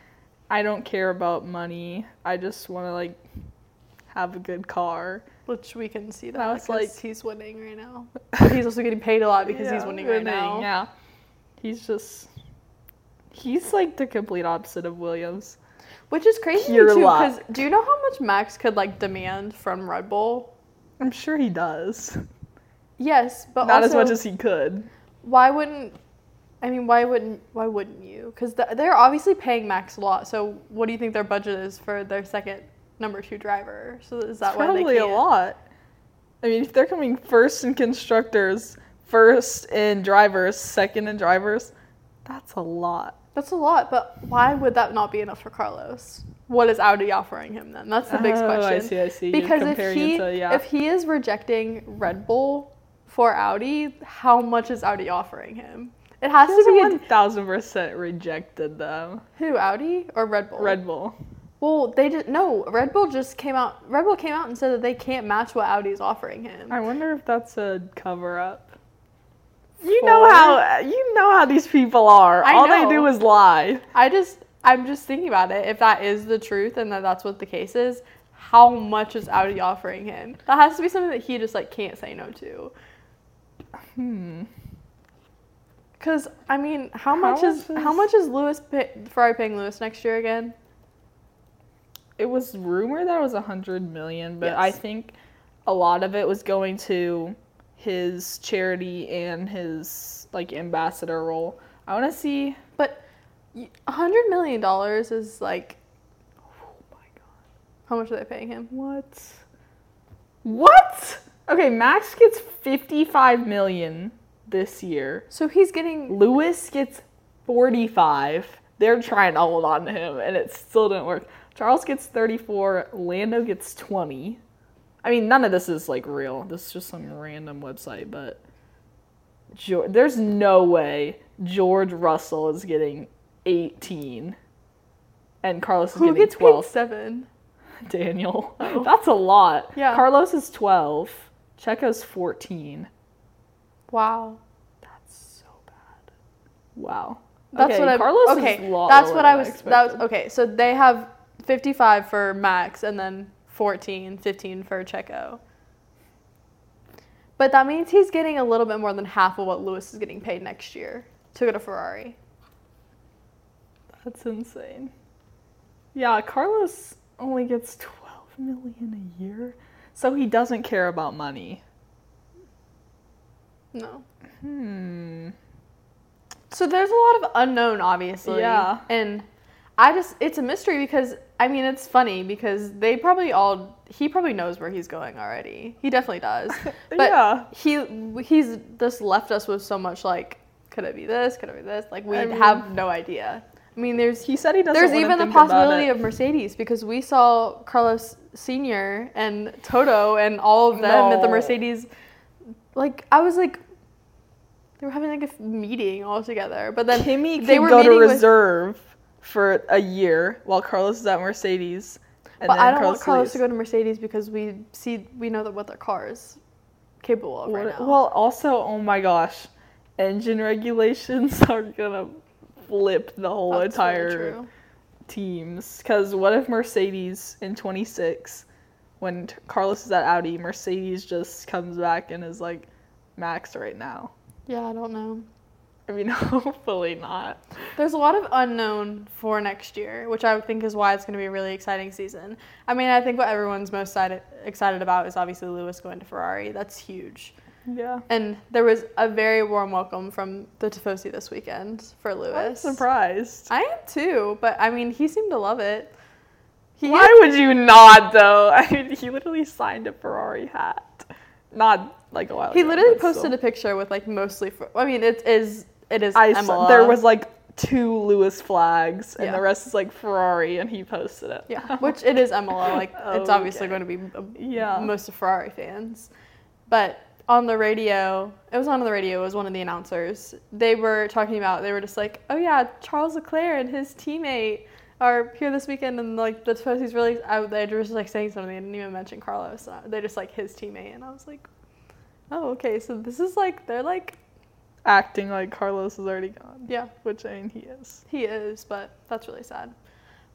B: I don't care about money. I just want to like have a good car.
A: Which we can see that
B: I was
A: because
B: like-
A: he's winning right now. But he's also getting paid a lot because he's
B: Yeah,
A: winning right now.
B: Yeah. He's just he's like the complete opposite of Williams.
A: Which is crazy
B: Pure
A: too,
B: luck.
A: because do you know how much Max could like demand from Red Bull?
B: I'm sure he does.
A: Yes, but
B: Not
A: also,
B: as much as he could.
A: why wouldn't? I mean, why wouldn't? Why wouldn't you? Because the, they're obviously paying Max a lot. So what do you think their budget is for their second number two driver? So is that
B: It's
A: why they
B: probably a
A: can't?
B: lot. I mean, if they're coming first in constructors, first in drivers, second in drivers, that's a lot.
A: That's a lot, but why would that not be enough for Carlos? What is Audi offering him then? That's the big
B: Oh,
A: question.
B: I see, I see. You're
A: Because if
B: comparing
A: he
B: it to, yeah.
A: if he is rejecting Red Bull for Audi, how much is Audi offering him? It has
B: He
A: to be a,
B: one thousand percent rejected them.
A: who, Audi or Red Bull?
B: Red Bull.
A: Well, they just no. Red Bull just came out. Red Bull came out and said that they can't match what Audi is offering him.
B: I wonder if that's a cover up. You know how you know how these people are.
A: I
B: All
A: know.
B: they do is lie.
A: I just I'm just thinking about it. If that is the truth and that that's what the case is, how much is Audi offering him? That has to be something that he just like can't say no to.
B: Hmm.
A: Cause I mean, how,
B: How
A: much is,
B: much
A: how
B: is-
A: much is Lewis pay, Ferrari paying Lewis next year again?
B: It was rumored that it was a hundred million, but
A: Yes.
B: I think a lot of it was going to his charity and his like ambassador role. I want to see.
A: But a hundred million dollars is like,
B: Oh my god.
A: how much are they paying him?
B: What? What? Okay, Max gets fifty-five million this year.
A: So he's getting
B: Lewis gets forty-five. They're trying to hold on to him, and it still didn't work. Charles gets thirty-four. Lando gets twenty. I mean, none of this is like real. This is just some random website, but George, there's no way George Russell is getting eighteen, and Carlos is
A: who
B: getting
A: gets
B: twelve.
A: paid seven.
B: Daniel,
A: Oh.
B: that's a lot.
A: Yeah.
B: Carlos is twelve. Checo's fourteen.
A: Wow.
B: That's so bad. Wow.
A: That's
B: okay,
A: what I
B: Carlos
A: okay.
B: is a lot
A: That's
B: lower
A: what I
B: than
A: was.
B: expected.
A: That was okay. So they have fifty-five for Max and then fourteen, fifteen for Checo. But that means he's getting a little bit more than half of what Lewis is getting paid next year to go to Ferrari.
B: That's insane. Yeah, Carlos only gets twelve million a year, so he doesn't care about money.
A: No.
B: Hmm.
A: So there's a lot of unknown, obviously.
B: Yeah.
A: And I just, it's a mystery because, I mean, it's funny because they probably all, he probably knows where he's going already. He definitely does. But
B: Yeah.
A: he, he's just left us with so much, like, could it be this? Could it be this? Like, we
B: I mean-
A: have no idea. I mean, there's,
B: He said he doesn't
A: there's
B: wanna
A: even the
B: think about
A: possibility
B: it.
A: of Mercedes because we saw Carlos Senior and Toto and all of them at the
B: No.
A: Mercedes. Like, I was like, they were having like a f- meeting all together, but then
B: Kimmy
A: they
B: could
A: were
B: go to
A: meeting with-
B: reserve for a year while Carlos is at Mercedes. And
A: But
B: then
A: I don't want Carlos
B: leaves.
A: to go to Mercedes because we see we know that what their car is capable of right
B: What-
A: now.
B: Well, also, oh my gosh, engine regulations are gonna flip the whole
A: That's very
B: entire
A: true.
B: teams. Because what if Mercedes in twenty-six, when t- Carlos is at Audi, Mercedes just comes back and is like Max right now?
A: Yeah, I don't know.
B: I mean, hopefully not.
A: There's a lot of unknown for next year, which I think is why it's going to be a really exciting season. I mean, I think what everyone's most excited excited about is obviously Lewis going to Ferrari. That's huge.
B: Yeah.
A: And there was a very warm welcome from the Tifosi this weekend for
B: I'm
A: Lewis.
B: surprised.
A: I am too, but I mean, he seemed to love it. He
B: Why would you not, though? I mean, he literally signed a Ferrari hat. Not like a while
A: He
B: ago.
A: literally
B: but
A: posted
B: still.
A: a picture with like mostly. For, I mean, it is it is
B: I
A: Imola.
B: saw, there was like two Lewis flags, and
A: Yeah.
B: the rest is like Ferrari, and he posted it.
A: Yeah, which it is Imola. Like it's obviously
B: Okay.
A: going to be uh,
B: Yeah.
A: most of Ferrari fans. But on the radio, it was on the radio. It was one of the announcers. They were talking about. They were just like, "Oh yeah, Charles Leclerc and his teammate are here this weekend," and like the Tifosi's really. I, they were just like saying something. They didn't even mention Carlos. Uh, They just like his teammate, and I was like, "Oh okay, so this is like they're like
B: Acting like Carlos is already gone.
A: yeah."
B: Which I mean, he is.
A: He is, but that's really sad.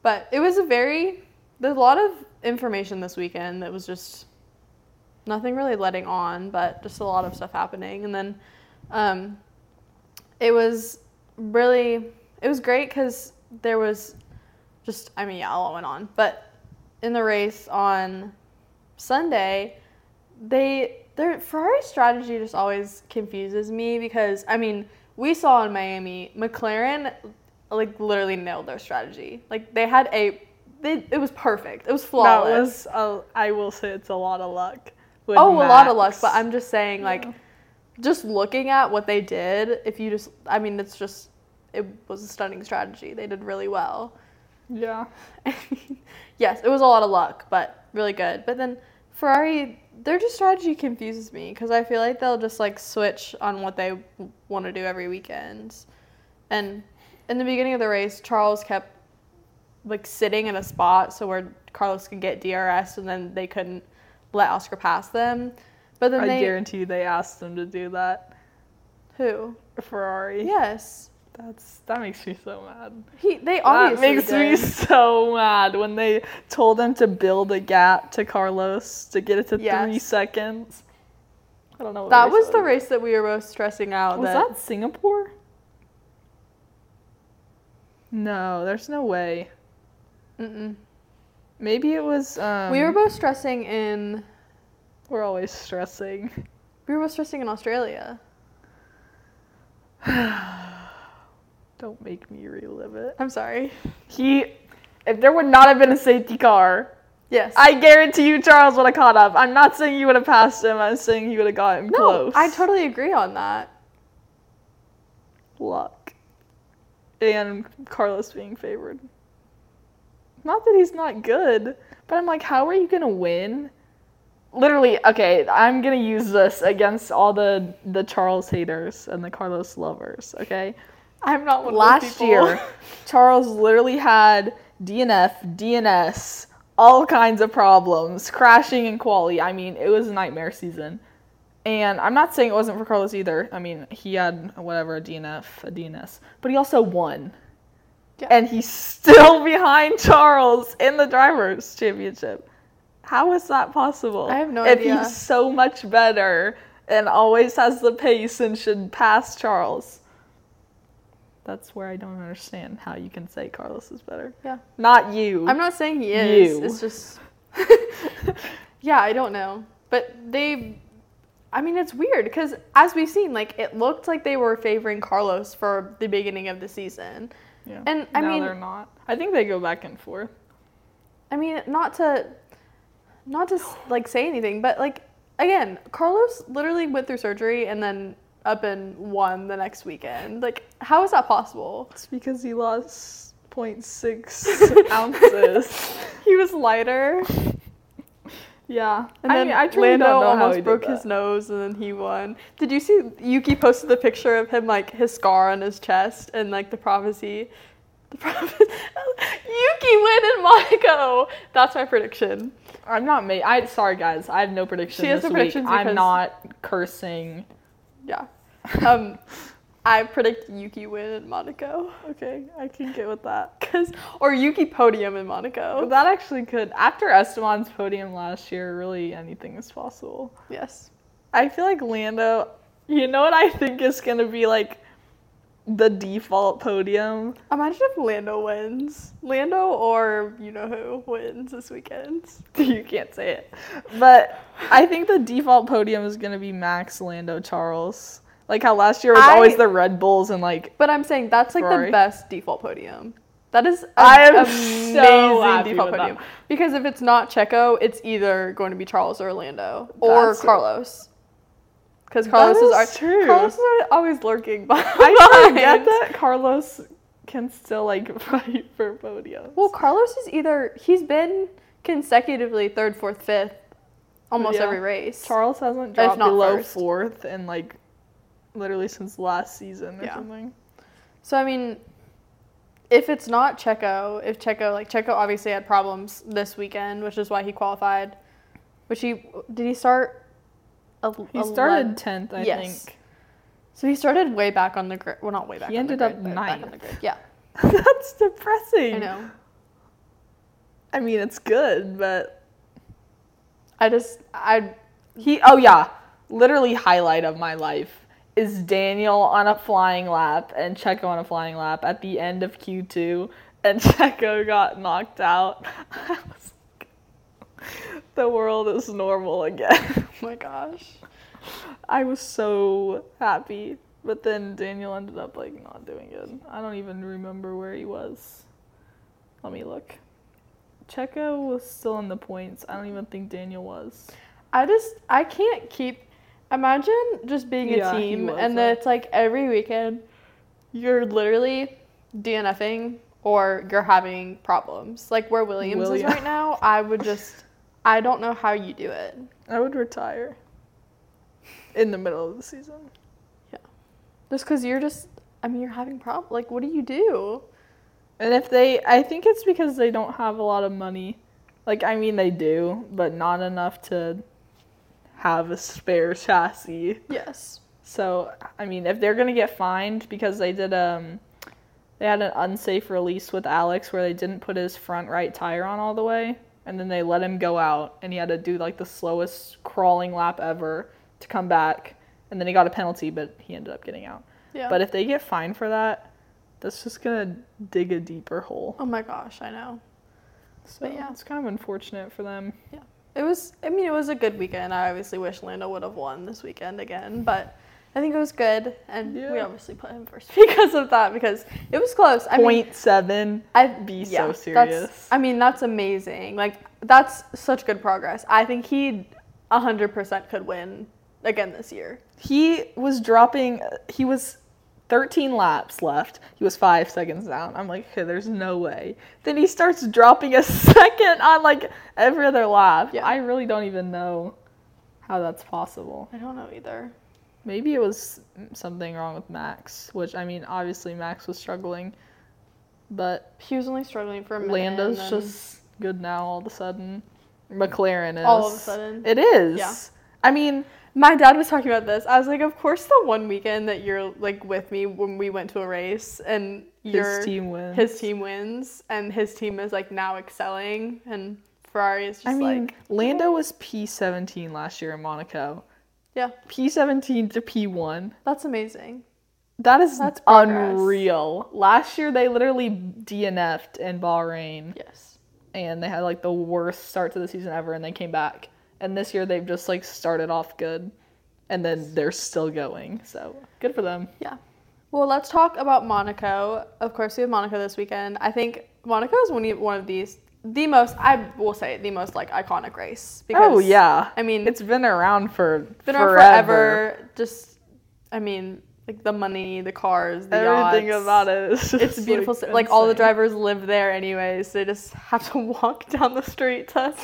A: But it was a very, there's a lot of information this weekend that was just nothing really letting on, but just a lot of stuff happening. And then um, it was really, it was great because there was just, I mean, yeah, a lot went on. But in the race on Sunday, they, their Ferrari's strategy just always confuses me because, I mean, we saw in Miami, McLaren, like, literally nailed their strategy. Like, they had a, they, it was perfect. It was flawless.
B: That was, a, I will say it's a lot of luck.
A: Oh,
B: Max.
A: A lot of luck, but I'm just saying, like,
B: yeah.
A: just looking at what they did, if you just, I mean, it's just, it was a stunning strategy. They did really well.
B: Yeah.
A: Yes, it was a lot of luck, but really good. But then Ferrari, their just strategy confuses me because I feel like they'll just, like, switch on what they want to do every weekend. And in the beginning of the race, Charles kept, like, sitting in a spot so where Carlos could get D R S and then they couldn't let Oscar pass them. But then
B: I
A: they...
B: guarantee you they asked them to do that.
A: Who?
B: Ferrari.
A: Yes.
B: That's That makes me so mad.
A: He, they obviously
B: That makes
A: did.
B: me so mad when they told him to build a gap to Carlos to get it to
A: Yes.
B: three seconds. I don't know what
A: That
B: race
A: was
B: it
A: the race that we were both stressing out.
B: Was
A: that,
B: that Singapore? No, there's no way.
A: Mm-mm.
B: Maybe it was. Um,
A: We were both stressing in...
B: We're always stressing.
A: We were both stressing in Australia.
B: Don't make me relive it.
A: I'm sorry.
B: He, if there would not have been a safety car,
A: Yes.
B: I guarantee you Charles would have caught up. I'm not saying you would have passed him. I'm saying he would have gotten
A: no,
B: close.
A: I totally agree on that.
B: Luck. And Carlos being favored. Not that he's not good, but I'm like, how are you going to win? Literally, okay, I'm going to use this against all the, the Charles haters and the Carlos lovers, okay?
A: I'm not one of
B: Last
A: those people.
B: year, Charles literally had D N F, D N S, all kinds of problems, crashing in quali. I mean, it was a nightmare season. And I'm not saying it wasn't for Carlos either. I mean, he had whatever, a D N F, a D N S. But he also won.
A: Yeah.
B: And he's still behind Charles in the Drivers' Championship. How is that possible?
A: I have no
B: if
A: idea.
B: If he's so much better and always has the pace and should pass Charles. That's where I don't understand how you can say Carlos is better.
A: Yeah.
B: Not you.
A: I'm not saying he is.
B: You.
A: It's just... Yeah, I don't know. But they... I mean, it's weird because as we've seen, like, it looked like they were favoring Carlos for the beginning of the season.
B: Yeah.
A: And, I
B: now
A: mean...
B: they're not. I think they go back and forth.
A: I mean, not to... Not to, like, say anything, but, like, again, Carlos literally went through surgery and then up and won the next weekend. Like, how is that possible?
B: It's because he lost zero point six ounces.
A: He was lighter.
B: Yeah.
A: And
B: I
A: then
B: mean, I truly
A: Lando
B: don't know how
A: almost
B: he did
A: broke
B: that.
A: his nose and then he won. Did you see Yuki posted the picture of him, like, his scar on his chest and, like, the prophecy? The prophecy. Yuki win in Monaco! That's my prediction.
B: I'm not made. I sorry guys. I have no prediction
A: She has
B: this
A: no
B: week.
A: predictions
B: I'm
A: because-
B: not cursing.
A: Yeah. Um, I predict Yuki win in Monaco.
B: Okay, I can get with that.
A: Cause, or Yuki podium in Monaco.
B: That actually could. After Esteban's podium last year, really anything is possible.
A: Yes.
B: I feel like Lando. You know what I think is gonna be like the default podium?
A: Imagine if Lando wins. Lando or you know who wins this weekend.
B: You can't say it. But I think the default podium is going to be Max, Lando, Charles. Like how last year was
A: I-
B: always the Red Bulls and like...
A: But I'm saying that's like
B: Ferrari.
A: the best default podium. That is a
B: I am
A: amazing
B: so happy
A: default
B: with
A: podium.
B: that.
A: Because if it's not Checo, it's either going to be Charles or Lando. Or
B: That's-
A: Carlos. Because Carlos
B: That
A: is,
B: is
A: our,
B: true.
A: Carlos is always lurking behind.
B: I forget that Carlos can still like fight for podiums.
A: Well, Carlos is either, he's been consecutively third, fourth, fifth, almost
B: Yeah.
A: every race.
B: Charles hasn't
A: If
B: dropped
A: not
B: below
A: first.
B: fourth in like literally since last season or
A: Yeah.
B: something.
A: So, I mean, if it's not Checo, if Checo, like, Checo obviously had problems this weekend, which is why he qualified. Which he, did he start? A,
B: He started tenth, I
A: Yes.
B: think.
A: So he started way back on the grid. Well, not way back
B: He
A: on the
B: ended
A: grid,
B: up
A: but back on
B: ninth.
A: the grid. Yeah,
B: That's depressing.
A: I know.
B: I mean, it's good, but
A: I just I
B: he. Oh yeah, literally highlight of my life is Daniel on a flying lap and Checo on a flying lap at the end of Q two, and Checo got knocked out. I was like, the world is normal again.
A: oh my gosh.
B: I was so happy, but then Daniel ended up like not doing good. I don't even remember where he was. Let me look. Checo was still in the points. I don't even think Daniel was.
A: I just I can't keep imagine just being a
B: Yeah, he
A: team
B: was,
A: and
B: though.
A: then it's like every weekend you're literally DNFing or you're having problems. Like where Williams is
B: William.
A: right now, I would just I don't know how you do it.
B: I would retire in the middle of the season.
A: Just because you're just I mean you're having problems. Like what do you do?
B: And if they, I think it's because they don't have a lot of money. Like, I mean, they do, but not enough to have a spare chassis.
A: Yes.
B: So, I mean, if they're going to get fined because they did, um, they had an unsafe release with Alex where they didn't put his front right tire on all the way, and then they let him go out, and he had to do, like, the slowest crawling lap ever to come back, and then he got a penalty, but he ended up getting out.
A: Yeah.
B: But if they get fined for that, that's just going to dig a deeper hole.
A: Oh my gosh, I know.
B: So,
A: But yeah.
B: it's kind of unfortunate for them.
A: It was, I mean, it was a good weekend. I obviously wish Lando would have won this weekend again, but I think it was good, and
B: Yeah.
A: we obviously put him first because of that, because it was close. I mean,
B: Point seven.
A: I
B: Be
A: yeah,
B: so serious.
A: That's, I mean, that's amazing. Like, that's such good progress. I think he one hundred percent could win again this year.
B: He was dropping, he was thirteen laps left. He was five seconds down. I'm like, okay, there's no way. Then he starts dropping a second on like every other lap.
A: Yeah.
B: I really don't even know how that's possible.
A: I don't know either.
B: Maybe it was something wrong with Max, which, I mean, obviously Max was struggling, but
A: He was only struggling for a minute.
B: Lando's
A: and then
B: just good now all of a sudden. McLaren is.
A: all of a sudden.
B: It is.
A: Yeah.
B: I mean,
A: My dad was talking about this. I was like, of course, the one weekend that you're like with me when we went to a race and your
B: his team wins.
A: his team wins, and his team is like now excelling, and Ferrari is just
B: I mean,
A: like
B: Lando was P seventeen last year in Monaco.
A: Yeah.
B: P seventeen to P one.
A: that's amazing.
B: That is
A: That's progress.
B: unreal. Last year they literally D N F'd in Bahrain,
A: Yes.
B: and they had like the worst start to the season ever, and they came back. And this year they've just like started off good, and then they're still going. So good for them.
A: Yeah. Well, let's talk about Monaco. Of course, we have Monaco this weekend. I think Monaco is one of one of these the most I will say the most like iconic race.
B: Oh yeah.
A: I mean,
B: It's been around for
A: been
B: forever.
A: around forever. Just, I mean, like the money, the cars, the
B: Everything
A: yachts.
B: about it is just
A: It's beautiful.
B: Like,
A: Like, all the
B: insane.
A: drivers live there anyways. They just have to walk down the street to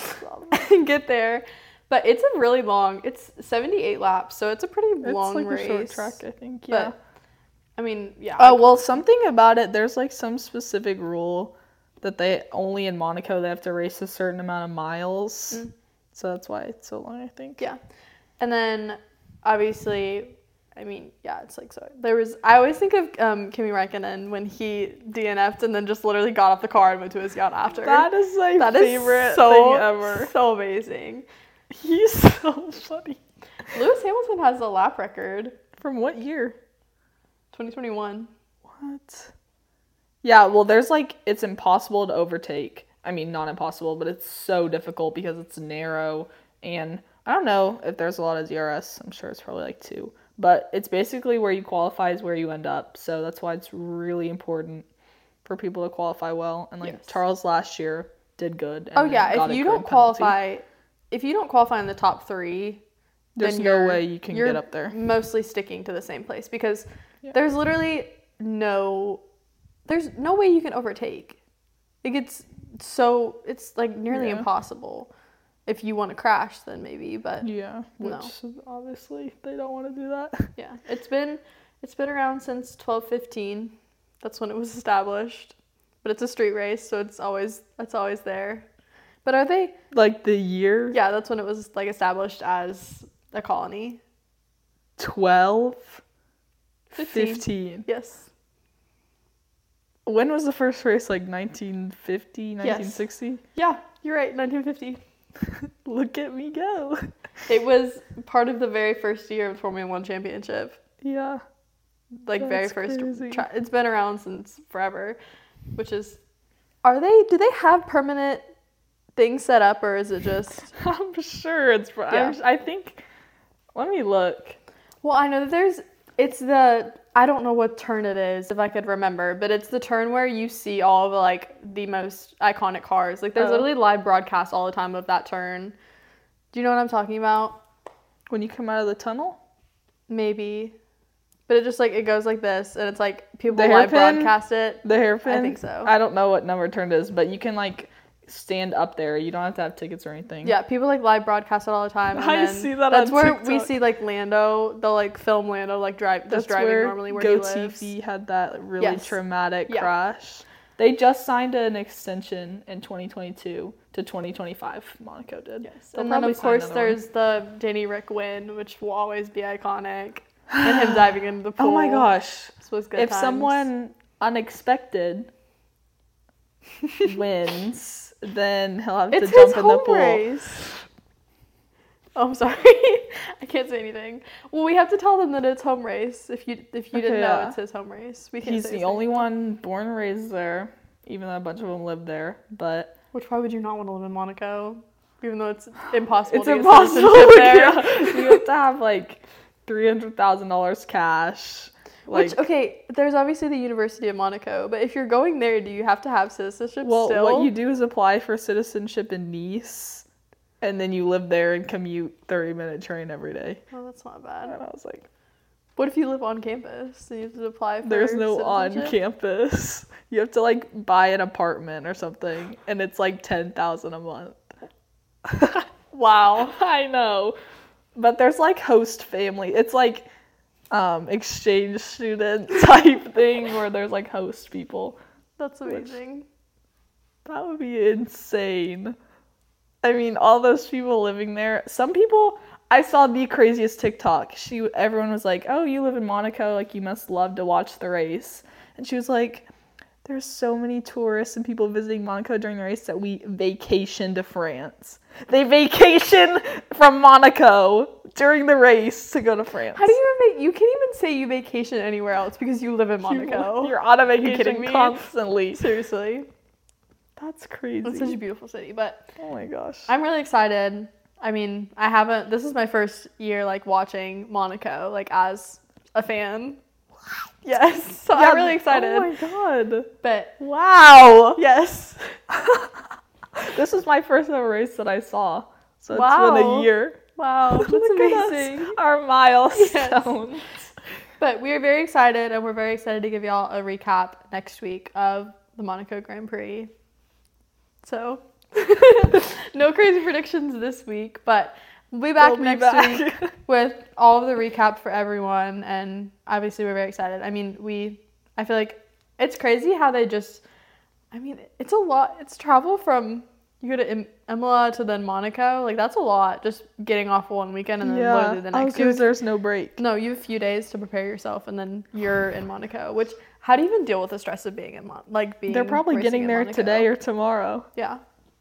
A: get there. But it's a really long. It's seventy-eight laps, so it's a pretty
B: It's
A: long
B: like
A: race.
B: a short track, I think.
A: But,
B: Yeah.
A: I mean, yeah.
B: Oh, well, something about it, there's like some specific rule that they only in Monaco they have to race a certain amount of miles.
A: Mm.
B: So that's why it's so long, I think.
A: Yeah. And then obviously, I mean, yeah, it's like so. There was, I always think of um, Kimi Räikkönen when he D N F'd and then just literally got off the car and went to his yacht after.
B: That is my
A: That is
B: favorite
A: so,
B: thing ever.
A: so amazing.
B: He's so funny.
A: Lewis Hamilton has the lap record,
B: From what year?
A: twenty twenty-one.
B: What? Yeah, well, there's like, it's impossible to overtake. I mean, not impossible, but it's so difficult because it's narrow. And I don't know if there's a lot of D R S. I'm sure it's probably like two. But it's basically where you qualify is where you end up. So that's why it's really important for people to qualify well. And like
A: Yes.
B: Charles last year did good. And
A: Oh
B: then
A: yeah,
B: got
A: if
B: a
A: you
B: grid
A: don't
B: penalty.
A: qualify, if you don't qualify in the top three,
B: There's
A: then
B: no
A: you're-
B: way you can
A: you're
B: get up there.
A: Mostly sticking to the same place because
B: Yeah.
A: there's literally no, there's no way you can overtake. Like it's so it's like nearly
B: Yeah.
A: impossible. If you want to crash, then maybe, but
B: Yeah, which
A: No.
B: obviously they don't want to do that.
A: yeah, it's been it's been around since twelve fifteen. That's when it was established. But it's a street race, so it's always it's always there. But are they?
B: Like the year
A: Yeah, that's when it was like established as a colony.
B: twelve,
A: Fifteen.
B: fifteen.
A: Yes.
B: When was the first race? Like nineteen fifty, nineteen sixty?
A: Yes. Yeah, you're right, nineteen fifty.
B: Look at me go.
A: It was part of the very first year of the Formula One championship.
B: Yeah.
A: Like,
B: That's
A: very first.
B: crazy.
A: Tra- it's been around since forever, which is. Are they. Do they have permanent things set up, or is it just.
B: I'm sure it's.
A: Yeah.
B: I'm, I think. Let me look.
A: Well, I know that there's. It's the. I don't know what turn it is, if I could remember, but it's the turn where you see all of the, like, the most iconic cars. Like, there's
B: Oh.
A: literally live broadcasts all the time of that turn. Do you know what I'm talking about?
B: When you come out of the tunnel?
A: Maybe. But it just, like, it goes like this, and it's, like, people
B: The
A: live
B: hairpin?
A: broadcast it.
B: The hairpin?
A: I think so.
B: I don't know what number turn it is, but you can, like, stand up there. You don't have to have tickets or anything.
A: Yeah, people, like, live broadcast it all the time. And
B: I
A: then
B: see that
A: That's
B: on
A: where we
B: TikTok.
A: see, like, Lando, they'll, like, film Lando, like, drive, just
B: That's
A: driving
B: where
A: normally where he lives.
B: Gotifi had that really
A: Yes.
B: traumatic
A: Yeah.
B: crash. They just signed an extension in twenty twenty-two to twenty twenty-five. Monaco did.
A: Yes.
B: They'll
A: And then,
B: probably
A: of
B: sign
A: course,
B: another one.
A: there's the Danny Rick win, which will always be iconic. And him diving into the pool.
B: Oh my gosh.
A: This was good
B: If
A: times.
B: someone unexpected wins, then he'll have to
A: It's
B: jump
A: his
B: in the
A: home
B: pool.
A: race. Oh, I'm sorry. I can't say anything. Well, we have to tell them that it's home race. If you if you didn't
B: Okay,
A: know,
B: yeah.
A: it's his home race. We can't
B: He's
A: say
B: the
A: his
B: only
A: name.
B: one born and raised there, even though a bunch of them live there. But
A: Which, why would you not want to live in Monaco? Even though it's impossible
B: it's
A: to get
B: impossible.
A: citizenship there.
B: Yeah. You have to have like three hundred thousand dollars cash. Like,
A: Which, okay, there's obviously the University of Monaco, but if you're going there, do you have to have citizenship
B: well,
A: still?
B: what you do is apply for citizenship in Nice, and then you live there and commute thirty minute train every day.
A: Oh, that's not bad.
B: And I was like,
A: What if you live on campus and you have to apply for
B: there's no on
A: citizenship?
B: campus. You have to like buy an apartment or something, and it's like ten thousand a month.
A: Wow.
B: I know, but there's like host family. It's like um exchange student type thing where there's like host people.
A: That's amazing.
B: That would be insane. I mean, all those people living there. Some people, I saw the craziest TikTok. She, everyone was like, "Oh, you live in Monaco, like you must love to watch the race." And she was like, "There's so many tourists and people visiting Monaco during the race that we vacation to France. They vacation from Monaco during the race to go to France."
A: How do you even, you can't even say you vacation anywhere else because you live in Monaco.
B: You're on a
A: Are you
B: vacation
A: kidding me?
B: constantly.
A: Seriously.
B: That's crazy.
A: It's such a beautiful city, but
B: Oh my gosh.
A: I'm really excited. I mean, I haven't, this is my first year, like, watching Monaco, like, as a fan. Yes. So I'm really excited.
B: Oh my god.
A: But,
B: Wow.
A: yes.
B: This is my first ever race that I saw. So it's
A: Wow.
B: been a year.
A: Wow. That's
B: Look at us,
A: amazing.
B: our milestones.
A: But we are very excited, and we're very excited to give y'all a recap next week of the Monaco Grand Prix. So, no crazy predictions this week, but we'll be back
B: We'll be
A: next
B: back.
A: week with all of the recap for everyone, and obviously we're very excited. I mean, we, I feel like it's crazy how they just, I mean, it's a lot, it's travel from, you go to Im- Imola to then Monaco, like that's a lot, just getting off one weekend and then
B: Yeah.
A: literally the
B: Oh,
A: next.
B: because
A: You-
B: there's no break.
A: no, you have a few days to prepare yourself, and then you're in Monaco. Which, how do you even deal with the stress of being in Mon- like being?
B: They're probably
A: racing
B: getting
A: in
B: there
A: Monaco?
B: today or tomorrow.
A: Yeah.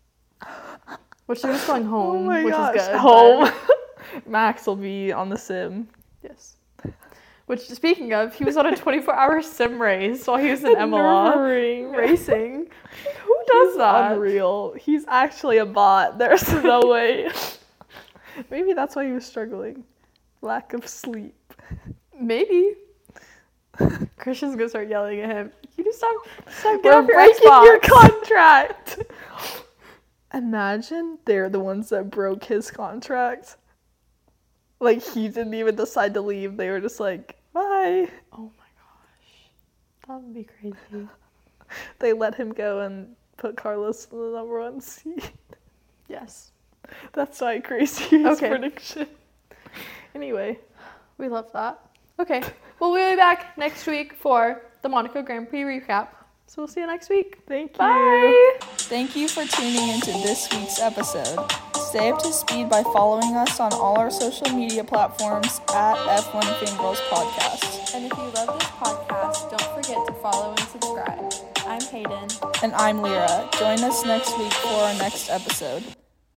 A: Which they're just going home,
B: Oh my
A: which
B: gosh.
A: is good.
B: Home.
A: but-
B: Max will be on the sim.
A: Yes. Which, speaking of, he was on a twenty-four hour sim race while he was in Imola
B: Nerve-wracking.
A: racing. Who does
B: He's
A: that?
B: unreal. He's actually a bot. There's no way. Maybe that's why he was struggling. Lack of sleep.
A: Maybe. Christian's gonna start yelling at him. You just stop, stop get
B: We're
A: off your
B: breaking
A: Xbox.
B: your contract. Imagine they're the ones that broke his contract. Like, he didn't even decide to leave. They were just like, bye.
A: Oh my gosh, that would be crazy.
B: They let him go and put Carlos in the number one seat.
A: Yes.
B: That's my crazy
A: Okay.
B: prediction. Anyway.
A: We love that. Okay. Well, we'll be back next week for the Monaco Grand Prix recap. So we'll see you next week.
B: Thank you.
A: Bye.
B: Thank you for tuning into this week's episode. Stay up to speed by following us on all our social media platforms at F one Fangirls Podcast.
A: And if you love this podcast, don't forget to follow and subscribe. I'm Hayden.
B: And I'm Lyra. Join us next week for our next episode.